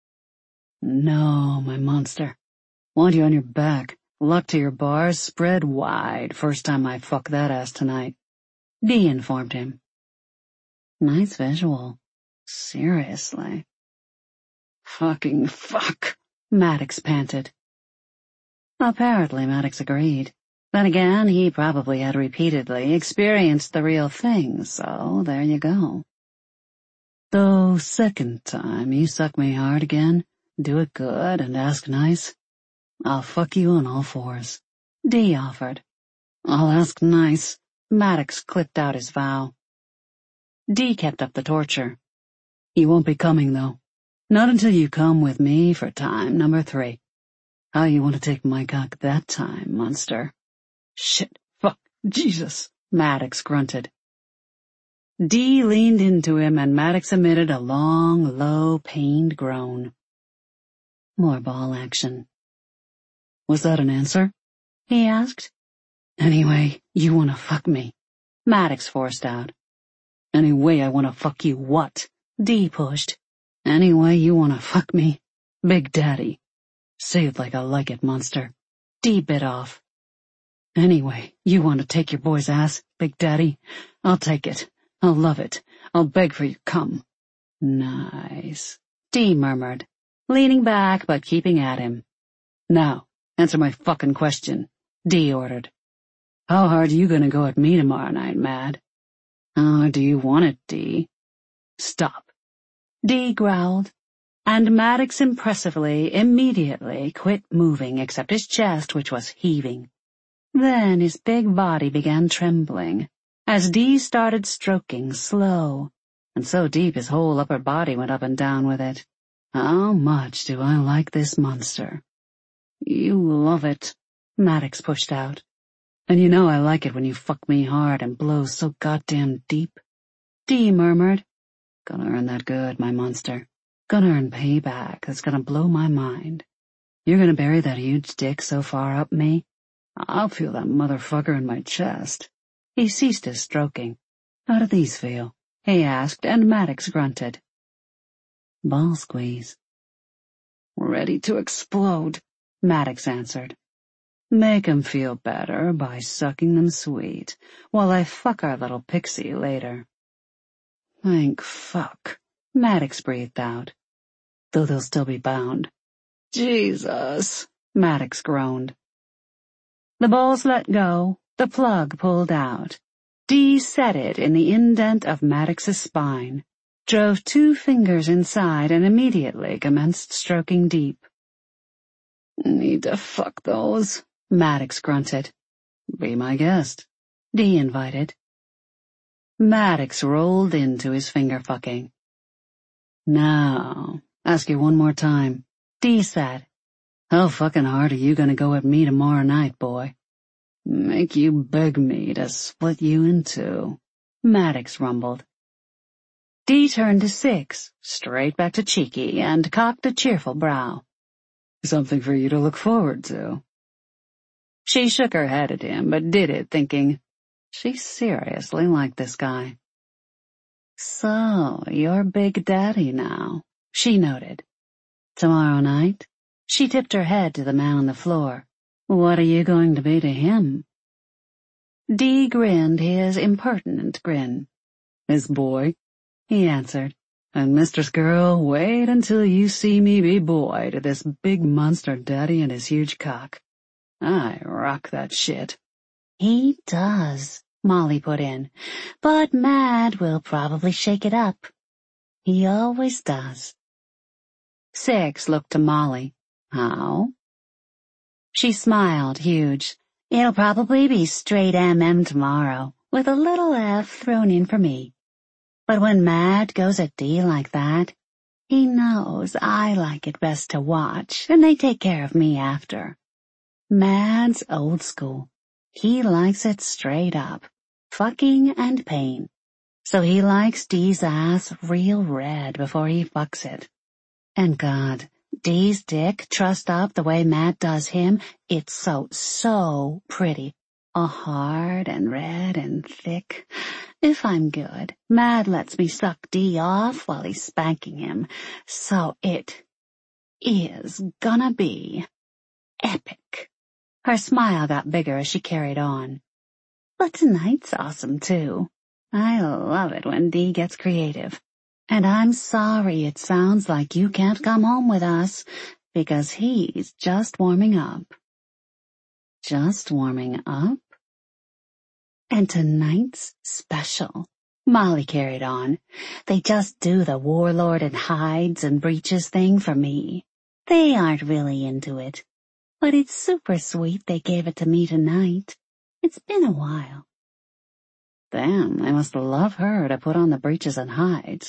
"No, my monster. Want you on your back, locked to your bars, spread wide, first time I fuck that ass tonight," Dee informed him. "Nice visual. Seriously." "Fucking fuck," Maddox panted. Apparently Maddox agreed. Then again, he probably had repeatedly experienced the real thing, so there you go. Though second time you suck me hard again, do it good and ask nice, I'll fuck you on all fours. Dee offered. I'll ask nice. Maddox clipped out his vow. Dee kept up the torture. You won't be coming, though. Not until you come with me for time number three. How you want to take my cock that time, monster? Shit, fuck, Jesus, Maddox grunted. Dee leaned into him and Maddox emitted a long, low, pained groan. More ball action. Was that an answer? He asked. Anyway, you want to fuck me? Maddox forced out. Anyway, I want to fuck you what? Dee pushed. Anyway, you want to fuck me? Big Daddy. Say it like I like it, monster. Dee bit off. Anyway, you want to take your boy's ass, Big Daddy? I'll take it. I'll love it. I'll beg for your cum. Nice, Dee murmured, leaning back but keeping at him. Now, answer my fucking question, Dee ordered. How hard you gonna go at me tomorrow night, Mad? How hard do you want it, Dee? Stop, Dee growled, and Maddox impressively, immediately quit moving except his chest, which was heaving. Then his big body began trembling, as Dee started stroking slow, and so deep his whole upper body went up and down with it. How much do I like this monster? You love it, Maddox pushed out. And you know I like it when you fuck me hard and blow so goddamn deep. Dee murmured. Gonna earn that good, my monster. Gonna earn payback that's gonna blow my mind. You're gonna bury that huge dick so far up me, I'll feel that motherfucker in my chest. He ceased his stroking. How do these feel? He asked, and Maddox grunted. Ball squeeze. Ready to explode, Maddox answered. Make 'em feel better by sucking them sweet, while I fuck our little pixie later. Thank fuck, Maddox breathed out, though they'll still be bound. Jesus, Maddox groaned. The balls let go, the plug pulled out. Dee set it in the indent of Maddox's spine, drove two fingers inside, and immediately commenced stroking deep. Need to fuck those, Maddox grunted. Be my guest, Dee invited. Maddox rolled into his finger-fucking. Now, ask you one more time, Dee said. How fucking hard are you gonna go at me tomorrow night, boy? Make you beg me to split you in two, Maddox rumbled. Dee turned to six, straight back to Cheeky, and cocked a cheerful brow. Something for you to look forward to. She shook her head at him, but did it thinking, she seriously liked this guy. So, you're Big Daddy now, she noted. Tomorrow night? She tipped her head to the man on the floor. What are you going to be to him? Dee grinned his impertinent grin. His boy, he answered. And mistress girl, wait until you see me be boy to this big monster daddy and his huge cock. I rock that shit. He does, Molly put in, but Mad will probably shake it up. He always does. Six looked to Molly. How? She smiled, huge. It'll probably be straight M M tomorrow, with a little F thrown in for me. But when Mad goes at Dee like that, he knows I like it best to watch, and they take care of me after. Mad's old school. He likes it straight up, fucking and pain. So he likes Dee's ass real red before he fucks it. And God, Dee's dick trussed up the way Mad does him, it's so, so pretty. All hard and red and thick. If I'm good, Mad lets me suck Dee off while he's spanking him. So it is gonna be epic. Her smile got bigger as she carried on. But tonight's awesome, too. I love it when Dee gets creative. And I'm sorry it sounds like you can't come home with us, because he's just warming up. Just warming up. And tonight's special, Molly carried on. They just do the warlord in hides and breeches thing for me. They aren't really into it. But it's super sweet they gave it to me tonight. It's been a while. Damn, they must love her to put on the breeches and hides.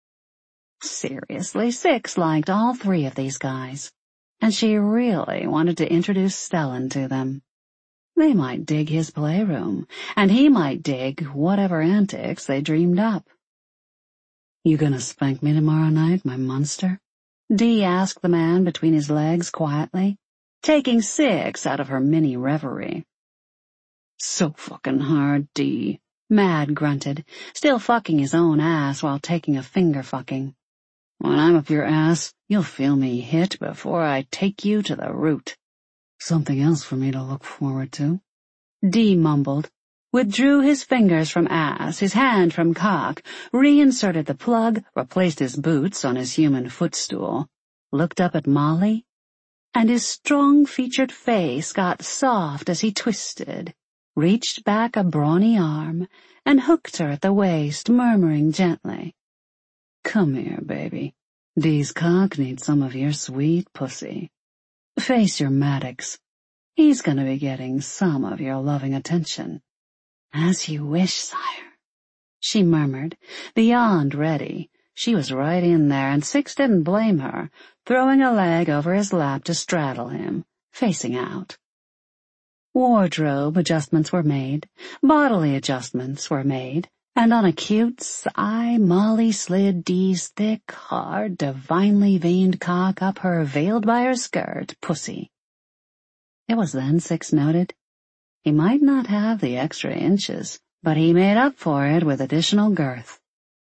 Seriously, Six liked all three of these guys, and she really wanted to introduce Stellan to them. They might dig his playroom, and he might dig whatever antics they dreamed up. You gonna spank me tomorrow night, my monster? Dee asked the man between his legs quietly, taking Six out of her mini reverie. So fucking hard, Dee, Mad grunted, still fucking his own ass while taking a finger fucking. When I'm up your ass, you'll feel me hit before I take you to the root. Something else for me to look forward to. Dee mumbled, withdrew his fingers from ass, his hand from cock, reinserted the plug, replaced his boots on his human footstool, looked up at Molly, and his strong-featured face got soft as he twisted, reached back a brawny arm, and hooked her at the waist, murmuring gently, Come here, baby. Dee's cock needs some of your sweet pussy. Face your Maddox. He's gonna be getting some of your loving attention. As you wish, sire, she murmured, beyond ready. She was right in there, and Six didn't blame her, throwing a leg over his lap to straddle him, facing out. Wardrobe adjustments were made, bodily adjustments were made, and on a cute sigh, Molly slid Dee's thick, hard, divinely veined cock up her veiled-by-her-skirt pussy. It was then Six noted. He might not have the extra inches, but he made up for it with additional girth.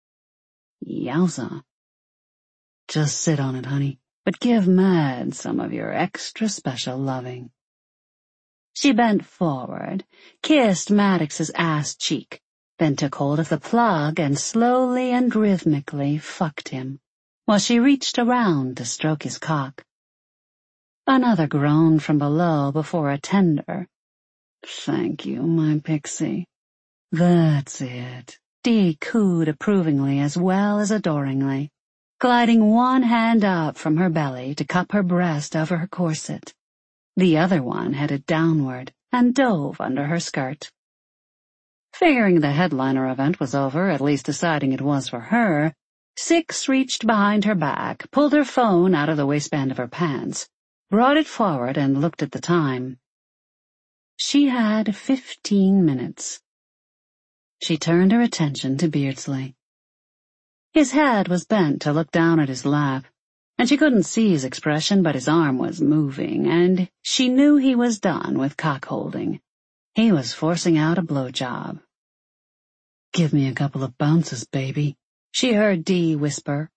Yowza. Just sit on it, honey, but give Mad some of your extra special loving. She bent forward, kissed Maddox's ass cheek, then took hold of the plug and slowly and rhythmically fucked him, while she reached around to stroke his cock. Another groan from below before a tender. Thank you, my pixie. That's it. Dee cooed approvingly as well as adoringly, gliding one hand up from her belly to cup her breast over her corset. The other one headed downward and dove under her skirt. Figuring the headliner event was over, at least deciding it was for her, Six reached behind her back, pulled her phone out of the waistband of her pants, brought it forward and looked at the time. She had fifteen minutes. She turned her attention to Beardsley. His head was bent to look down at his lap, and she couldn't see his expression, but his arm was moving, and she knew he was done with cock-holding. He was forcing out a blowjob. Give me a couple of bounces, baby, she heard Dee whisper.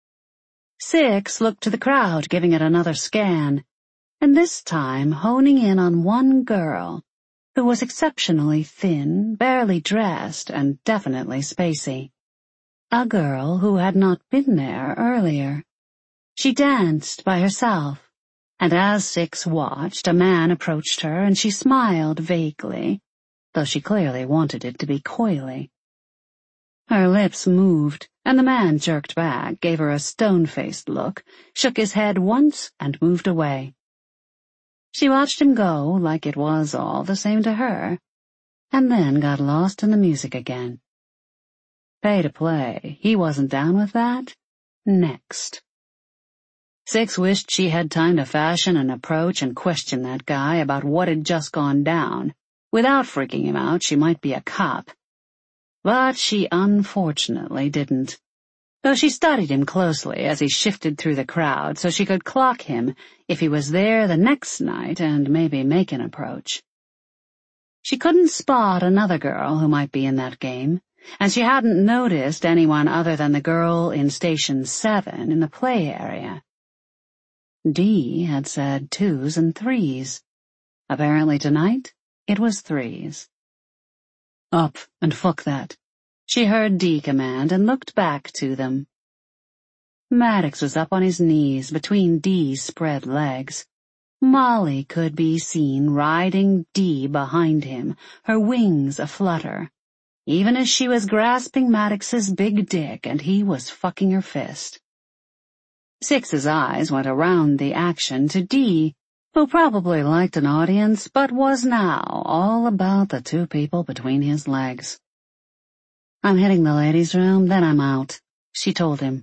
Six looked to the crowd, giving it another scan, and this time honing in on one girl, who was exceptionally thin, barely dressed, and definitely spacey. A girl who had not been there earlier. She danced by herself, and as Six watched, a man approached her, and she smiled vaguely, though she clearly wanted it to be coyly. Her lips moved, and the man jerked back, gave her a stone-faced look, shook his head once, and moved away. She watched him go like it was all the same to her, and then got lost in the music again. Pay to play. He wasn't down with that. Next. Six wished she had time to fashion an approach and question that guy about what had just gone down. Without freaking him out, she might be a cop. But she unfortunately didn't, though she studied him closely as he shifted through the crowd so she could clock him if he was there the next night and maybe make an approach. She couldn't spot another girl who might be in that game, and she hadn't noticed anyone other than the girl in Station seven in the play area. Dee had said twos and threes. Apparently tonight, it was threes. Up and fuck that. She heard Dee command and looked back to them. Maddox was up on his knees between Dee's spread legs. Molly could be seen riding Dee behind him, her wings aflutter, even as she was grasping Maddox's big dick and he was fucking her fist. Six's eyes went around the action to Dee, who probably liked an audience but was now all about the two people between his legs. "I'm hitting the ladies' room, then I'm out," she told him.